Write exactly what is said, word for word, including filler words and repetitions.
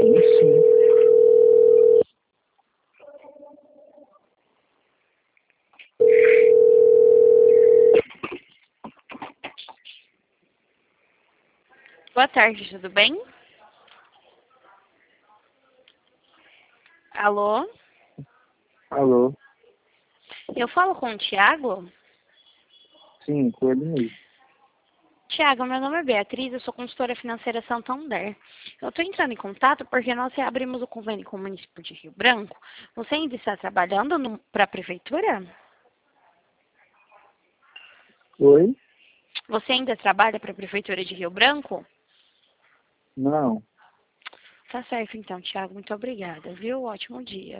Tenho sim. Boa tarde, tudo bem? Alô? Alô? Eu falo com o Thiago? Sim, com ele mesmo. Tiago, meu nome é Beatriz, eu sou consultora financeira Santander. Eu estou entrando em contato porque nós abrimos o convênio com o município de Rio Branco. Você ainda está trabalhando para a prefeitura? Oi? Você ainda trabalha para a prefeitura de Rio Branco? Não. Tá certo então, Tiago. Muito obrigada, viu? Ótimo dia.